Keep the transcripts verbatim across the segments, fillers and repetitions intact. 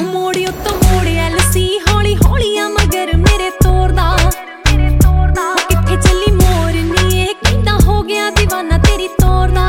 ਮੋੜੀ ਉੱਤੋਂ ਮੋੜੇ ਐਲਸੀ ਹੌਲੀ ਹੌਲੀ ਆ ਮਗਰ ਮੇਰੇ ਤੋਰਦਾ ਕਿੱਥੇ ਚੱਲੀ ਮੋਰਨੀ ਏ ਕਹਿੰਦਾ ਹੋ ਗਿਆ ਦੀਵਾਨਾ ਤੇਰੀ ਤੋਰਦਾ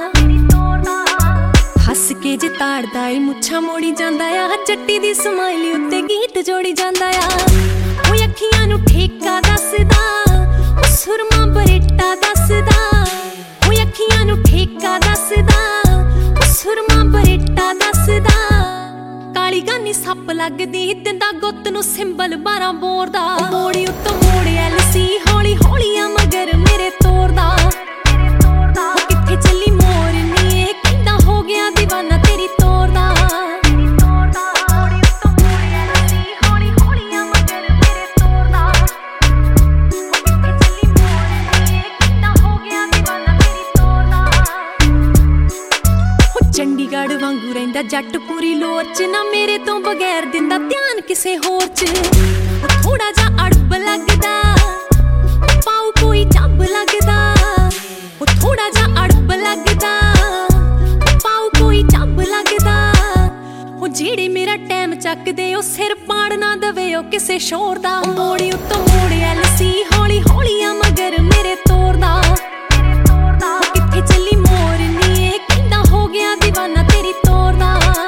ਹੱਸ ਕੇ ਜੇ ਤਾੜਦਾ ਏ ਮੁੱਛਾਂ ਮੋੜੀ ਜਾਂਦਾ ਆ ਚੱਟੀ ਦੀ ਸਮਾਈਲੀ ਉੱਤੇ ਗੀਤ ਜੋੜੀ ਜਾਂਦਾ ਆ ਉਹ ਅੱਖੀਆਂ ਨੂੰ ਠੇਕਾ ਦੱਸਦਾ ਉਹ ਸੁਰਮਾ ਬਰੇਟਾ ਦੱਸਦਾ ਉਹ ਅੱਖੀਆਂ ਨੂੰ ਠੇਕਾ ਦੱਸਦਾ ਉਹ ਸੁਰਮਾ ਬਰੇਟਾ ਦੱਸਦਾ ਕਾਲੀ ਗਾਨੀ ਸੱਪ ਲੱਗਦੀ ਦਿੰਦਾ ਗੁੱਤ ਨੂੰ ਸਿੰਬਲ ਬਾਰਾਂ ਬੋਰ ਦਾ ਮੋੜੀ ਉੱਤੋਂ ਮੋੜੇ ਐਲਸੀ ਹੌਲੀ ਹੌਲੀ ਆ ਮਗਰ ਮੇਰੇ ਤੋਰਦਾ ਕਿੱਥੇ ਚੱਲੀ ਮੋਰਨੀ ਏ ਕਹਿੰਦਾ ਹੋ ਗਿਆ ਦੀਵਾਨਾ ਤੇਰੀ ਤੋਰਦਾ ਚੰਡੀਗੜ੍ਹ ਵਾਂਗੂ ਰਹਿੰਦਾ ਜੱਟ ਪੂਰੀ ਲੋਰ ਚ ਨਾ ਮੇਰੇ ਤੋਂ ਬਗੈਰ ਦਿੰਦਾ ਧਿਆਨ ਕਿਸੇ ਹੋਰ ਚ ਥੋੜਾ ਜਿਹਾ ਅੜਬ ਲੱਗਦਾ ਪਾਉ ਕੋਈ ਚੱਬ ਲੱਗਦਾ ਉਹ ਥੋੜਾ ਜਿਹਾ ਅੜਬ ਲੱਗਦਾ ਪਾਉ ਕੋਈ ਚੱਬ ਲੱਗਦਾ ਉਹ ਜਿਹੜੇ ਮੇਰਾ ਟਾਈਮ ਚੱਕਦੇ ਉਹ ਸਿਰ ਪਾੜ ਨਾ ਦਵੇ ਉਹ ਕਿਸੇ ਸ਼ੋਰ ਦਾ ਮੋੜੀ ਉੱਤੋਂ ਮੋੜੇ ਐਲਸੀ ਹੌਲੀ ਹੌਲੀ ਆ ਮਗਰ ਮੇਰੇ ਤੋਰਦਾ ਕਿੱਥੇ ਚੱਲੀ ਮੋਰਨੀ ਏ ਕਹਿੰਦਾ ਹੋ ਗਿਆ ਦੀਵਾਨਾ ਤੇਰੀ ਤੋਰਦਾ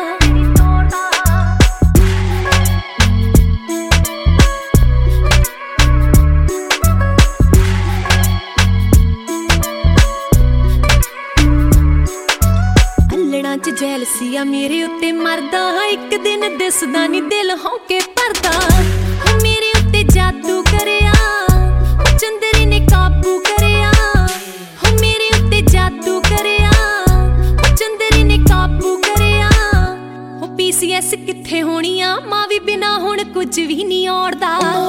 ਅੱਲੜਾਂ ਚ ਜੈਲਸੀ ਆ ਮੇਰੇ ਉੱਤੇ ਮਰਦਾ ਇੱਕ ਦਿਨ ਦਿਸਦਾ ਨੀ ਦਿਲ ਹੌਕੇ ਭਰਦਾ ਮੇਰੇ ਉੱਤੇ ਜਾਦੂ ਕਰਿਆ ਚੰਦਰੀ ਨੇ ਕਾਬੂ ਕਰਿਆ ਮੇਰੇ ਉੱਤੇ ਜਾਦੂ ਕਰਿਆ ਚੰਦਰੀ ਨੇ ਕਾਬੂ ਕਰਿਆ ਉਹ ਪੀਸੀਐਸ ਕਿੱਥੇ ਹੋਣੀ ਆ ਮਾਂ ਵੀ ਬਿਨਾ ਹੁਣ ਕੁਝ ਵੀ ਨਹੀਂ ਔੜਦਾ